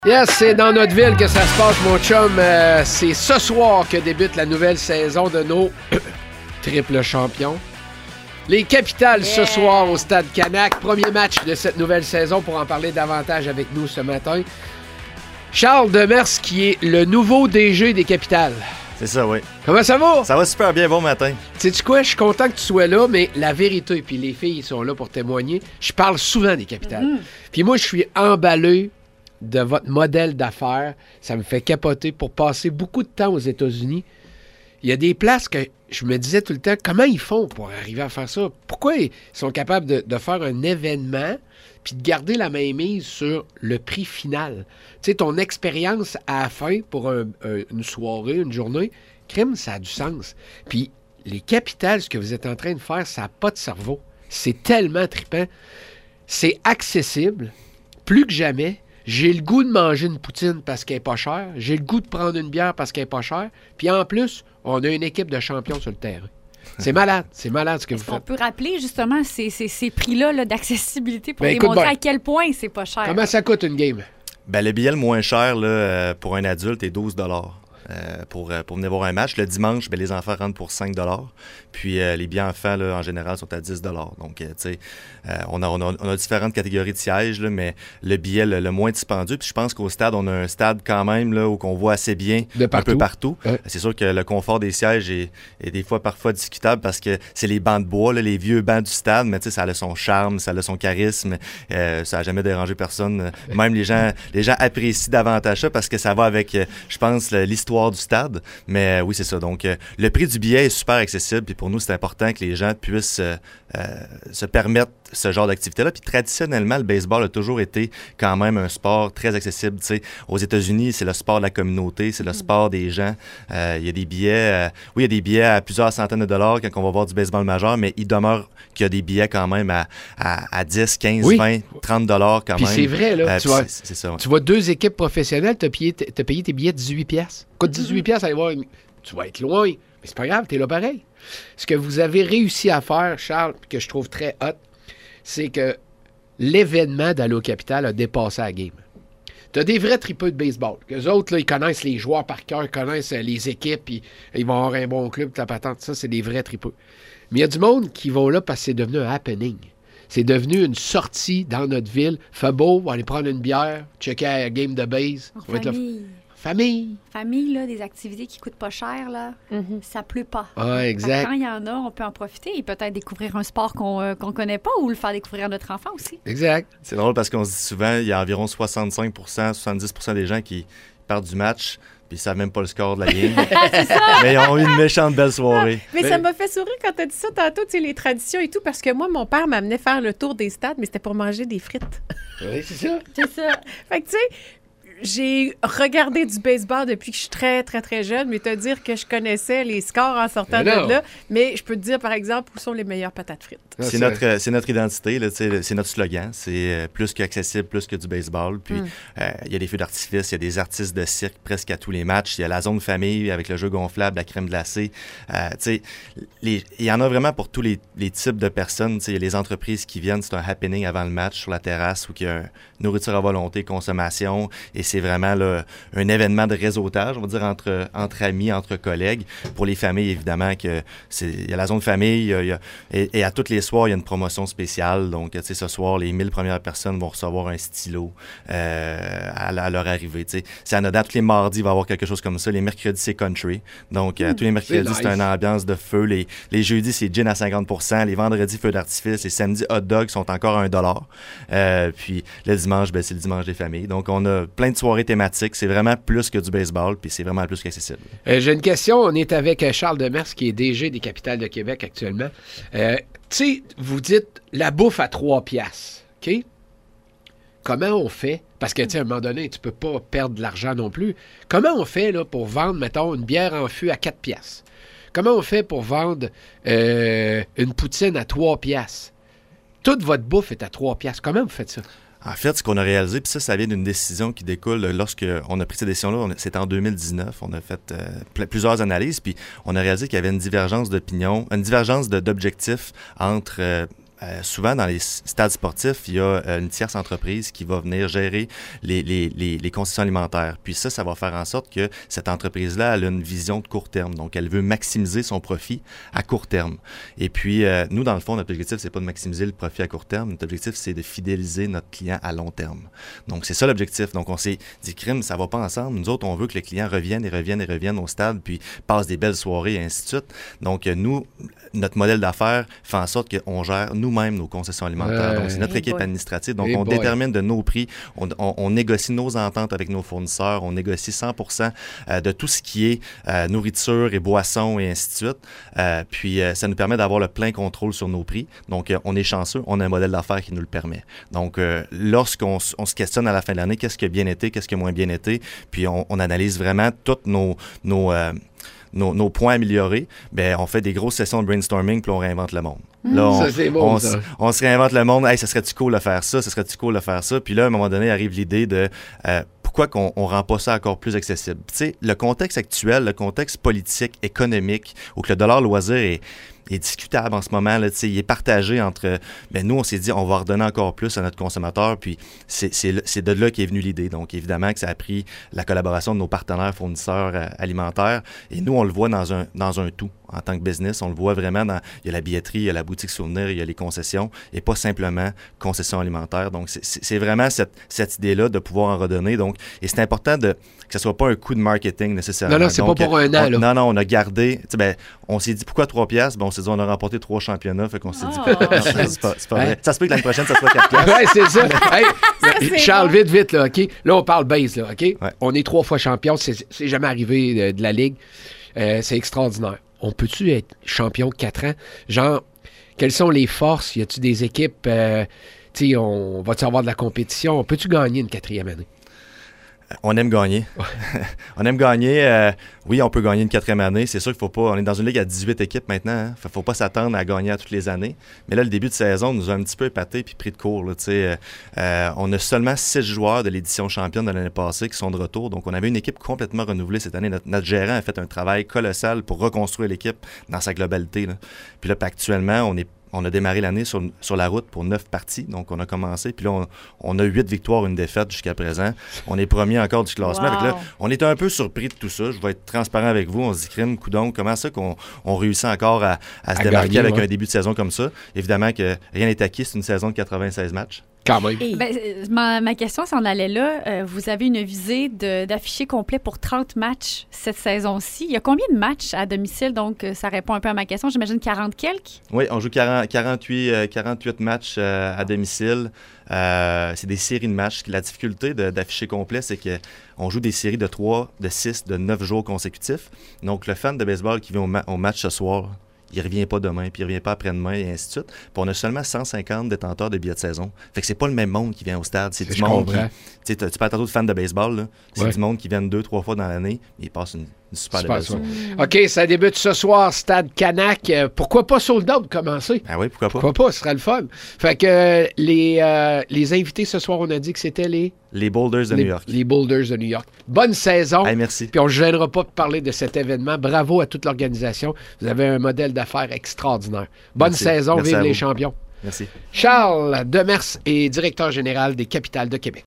Yes, c'est dans notre ville que ça se passe, mon chum. C'est ce soir que débute la nouvelle saison de nos triples champions. Les Capitals ce soir au Stade Canac. Premier match de cette nouvelle saison pour en parler davantage avec nous ce matin. Charles Demers qui est le nouveau DG des Capitals. C'est ça, oui. Comment ça va? Ça va super bien, bon matin. Sais-tu quoi? Je suis content que tu sois là, mais la vérité, puis les filles sont là pour témoigner, je parle souvent des Capitals. Puis moi, je suis emballé de votre modèle d'affaires. Ça me fait capoter pour passer beaucoup de temps aux États-Unis. Il y a des places que je me disais tout le temps, comment ils font pour arriver à faire ça? Pourquoi ils sont capables de faire un événement puis de garder la mainmise sur le prix final? Tu sais, ton expérience à la fin pour une soirée, une journée, crime, ça a du sens. Puis les Capitals, ce que vous êtes en train de faire, ça n'a pas de cerveau. C'est tellement trippant. C'est accessible, plus que jamais. J'ai le goût de manger une poutine parce qu'elle n'est pas chère. J'ai le goût de prendre une bière parce qu'elle n'est pas chère. Puis en plus, on a une équipe de champions sur le terrain. C'est malade ce que vous faites. On peut rappeler justement ces prix-là là, d'accessibilité pour démontrer à quel point c'est pas cher. Comment ça coûte une game? Ben, le billet le moins cher là, pour un adulte est 12 pour venir voir un match. Le dimanche, ben, les enfants rentrent pour 5 Puis les billets enfants, là, en général, sont à 10 Donc, tu sais, on a différentes catégories de sièges, là, mais le billet le moins dispendieux. Puis je pense qu'au stade, on a un stade quand même là, où on voit assez bien un peu partout. Ouais. C'est sûr que le confort des sièges est des fois parfois discutable parce que c'est les bancs de bois, là, les vieux bancs du stade, mais tu sais, ça a son charme, ça a son charisme. Ça n'a jamais dérangé personne. Même les gens apprécient davantage ça parce que ça va avec, je pense, l'histoire du stade, mais oui, c'est ça. Donc, le prix du billet est super accessible, puis pour nous, c'est important que les gens puissent se permettre ce genre d'activité-là. Puis traditionnellement, le baseball a toujours été quand même un sport très accessible. Tu sais, aux États-Unis, c'est le sport de la communauté, c'est le sport des gens. Il y a des billets, il y a des billets à plusieurs centaines de dollars quand on va voir du baseball majeur, mais il demeure qu'il y a des billets quand même à 10, 15, 20, 30 dollars quand puis même. C'est vrai, là. C'est ça, ouais. Tu vois deux équipes professionnelles, t'as payé tes billets 18$. Coûte 18$, aller voir tu vas être loin, mais c'est pas grave, t'es là pareil. Ce que vous avez réussi à faire, Charles, que je trouve très hot, c'est que l'événement d'Allo Capital a dépassé la game. T'as des vrais tripeux de baseball. Eux autres, là, ils connaissent les joueurs par cœur, ils connaissent les équipes, puis ils vont avoir un bon club, ta patente. Ça, c'est des vrais tripeux. Mais il y a du monde qui vont là parce que c'est devenu un happening. C'est devenu une sortie dans notre ville. Fait beau, on va aller prendre une bière, checker la game de base. Famille, là, des activités qui coûtent pas cher, là, ça pleut pas. Ah, exact. Quand il y en a, on peut en profiter et peut-être découvrir un sport qu'on connaît pas ou le faire découvrir à notre enfant aussi. Exact. C'est drôle parce qu'on se dit souvent, il y a environ 65%, 70% des gens qui partent du match puis ils savent même pas le score de la game. C'est ça! Mais ils ont eu une méchante belle soirée. Mais ça m'a fait sourire quand tu as dit ça tantôt, tu sais, les traditions et tout, parce que moi, mon père m'amenait faire le tour des stades, mais c'était pour manger des frites. Oui, c'est ça. C'est ça. Fait que, tu sais, j'ai regardé du baseball depuis que je suis très, très, très jeune, mais te dire que je connaissais les scores en sortant de là. Mais je peux te dire, par exemple, où sont les meilleures patates frites. C'est notre identité, là, c'est notre slogan. C'est plus qu'accessible, plus que du baseball. Puis, il y a des feux d'artifice, il y a des artistes de cirque presque à tous les matchs. Il y a la zone famille avec le jeu gonflable, la crème glacée. Il y en a vraiment pour tous les types de personnes. Il y a les entreprises qui viennent, c'est un happening avant le match sur la terrasse où il y a nourriture à volonté, consommation. Et c'est vraiment là, un événement de réseautage, on va dire, entre amis, entre collègues. Pour les familles, évidemment, il y a la zone famille, et à tous les soirs, il y a une promotion spéciale. Donc, tu sais, ce soir, les 1000 premières personnes vont recevoir un stylo à leur arrivée. Tu sais, c'est anodin. Tous les mardis, il va y avoir quelque chose comme ça. Les mercredis, c'est country. Donc, tous les mercredis, c'est une ambiance de feu. Les jeudis, c'est gin à 50%. Les vendredis, feux d'artifice. Les samedis, hot dogs sont encore à $1. Puis, le dimanche, c'est le dimanche des familles. Donc, on a plein de soirées thématiques. C'est vraiment plus que du baseball, puis c'est vraiment plus qu'accessible. J'ai une question. On est avec Charles Demers, qui est DG des Capitals de Québec actuellement. Tu sais, vous dites la bouffe à 3$. OK? Comment on fait? Parce que, tu sais, à un moment donné, tu peux pas perdre de l'argent non plus. Comment on fait là, pour vendre, mettons, une bière en fût à 4$? Comment on fait pour vendre une poutine à 3$? Toute votre bouffe est à 3$. Comment vous faites ça? En fait, ce qu'on a réalisé, puis ça vient d'une décision qui découle lorsqu'on a pris cette décision-là, c'était en 2019, on a fait plusieurs analyses, puis on a réalisé qu'il y avait une divergence d'opinion, une divergence d'objectifs entre souvent, dans les stades sportifs, il y a une tierce entreprise qui va venir gérer les concessions alimentaires. Puis ça va faire en sorte que cette entreprise-là, elle a une vision de court terme. Donc, elle veut maximiser son profit à court terme. Et puis, nous, dans le fond, notre objectif, c'est pas de maximiser le profit à court terme. Notre objectif, c'est de fidéliser notre client à long terme. Donc, c'est ça l'objectif. Donc, on s'est dit, crime, ça va pas ensemble. Nous autres, on veut que le client revienne au stade, puis passe des belles soirées, et ainsi de suite. Donc, nous, notre modèle d'affaires fait en sorte qu'on gère nous-mêmes nos concessions alimentaires. Donc, c'est notre équipe administrative. Donc, on détermine de nos prix, on négocie nos ententes avec nos fournisseurs, on négocie 100% de tout ce qui est nourriture et boissons et ainsi de suite. Puis, ça nous permet d'avoir le plein contrôle sur nos prix. Donc, on est chanceux, on a un modèle d'affaires qui nous le permet. Donc, lorsqu'on se questionne à la fin de l'année, qu'est-ce qui a bien été, qu'est-ce qui a moins bien été, puis on analyse vraiment toutes nos points améliorés, bien, on fait des grosses sessions de brainstorming puis on réinvente le monde. Là, ça, c'est bon, ça. On se réinvente le monde. Hey, ça serait-tu cool de faire ça? Ça serait-tu cool de faire ça? Puis là, à un moment donné, arrive l'idée de pourquoi qu'on ne rend pas ça encore plus accessible? Tu sais, le contexte actuel, le contexte politique, économique, où que le dollar loisir est discutable en ce moment, là, il est partagé entre... Ben, nous, on s'est dit, on va redonner encore plus à notre consommateur, puis c'est de là qu'est venue l'idée. Donc, évidemment que ça a pris la collaboration de nos partenaires fournisseurs alimentaires, et nous, on le voit dans un tout. En tant que business, on le voit vraiment il y a la billetterie, il y a la boutique souvenir, il y a les concessions, et pas simplement concessions alimentaires. Donc, c'est vraiment cette idée-là de pouvoir en redonner. Donc, et c'est important que ce soit pas un coup de marketing nécessairement. Non, c'est pas pour un an, là. Non, on a gardé... on s'est dit, pourquoi 3 piastres? On s'est dit, on a remporté 3 championnats, fait qu'on s'est dit, c'est pas vrai. Ça se peut que l'année prochaine, ça soit 4 piastres. Oui, c'est ça. Hey, Charles, vite, là, OK? Là, on parle base, là, OK? Ouais. On est 3 fois champion, c'est jamais arrivé de la Ligue. C'est extraordinaire. On peut-tu être champion 4 ans? Genre, quelles sont les forces? Y a-tu des équipes? On va-tu avoir de la compétition? Peux-tu gagner une 4e année? On aime gagner. On aime gagner. Oui, on peut gagner une 4e année. C'est sûr qu'il faut pas... On est dans une ligue à 18 équipes maintenant. Hein? Faut pas s'attendre à gagner à toutes les années. Mais là, le début de saison nous a un petit peu épaté puis pris de court. Là, on a seulement 6 joueurs de l'édition championne de l'année passée qui sont de retour. Donc, on avait une équipe complètement renouvelée cette année. Notre gérant a fait un travail colossal pour reconstruire l'équipe dans sa globalité. Là. Puis là, actuellement, on a démarré l'année sur la route pour 9 parties. Donc, on a commencé. Puis là, on a 8 victoires, 1 défaite jusqu'à présent. On est premier encore du classement. Wow. Là, on était un peu surpris de tout ça. Je vais être transparent avec vous. On se dit, crime, coudonc, comment ça qu'on réussit encore à se démarquer gagner, avec un début de saison comme ça? Évidemment que rien n'est acquis. C'est une saison de 96 matchs. Quand même. Ma question s'en allait là. Vous avez une visée d'afficher complet pour 30 matchs cette saison-ci. Il y a combien de matchs à domicile? Donc, ça répond un peu à ma question. J'imagine 40 quelques? Oui, on joue 48 matchs à domicile. C'est des séries de matchs. La difficulté d'afficher complet, c'est qu'on joue des séries de 3, de 6, de 9 jours consécutifs. Donc, le fan de baseball qui vient au match ce soir, il ne revient pas demain, puis il ne revient pas après-demain, et ainsi de suite. Puis on a seulement 150 détenteurs de billets de saison. Fait que c'est pas le même monde qui vient au stade. C'est du monde qui... Tu parles tantôt de fans de baseball, là. C'est du monde qui viennent 2-3 fois dans l'année, et ils passent une super belle soirée. OK, ça débute ce soir, Stade Canac. Pourquoi pas sold out commencer? Ah oui, pourquoi pas? Pourquoi pas? Ce sera le fun. Fait que les invités ce soir, on a dit que c'était les Boulders de New York. Les Boulders de New York. Bonne saison. Hey, merci. Puis on ne se gênera pas de parler de cet événement. Bravo à toute l'organisation. Vous avez un modèle d'affaires extraordinaire. Bonne saison. Vive les champions. Merci. Charles Demers est directeur général des Capitales de Québec.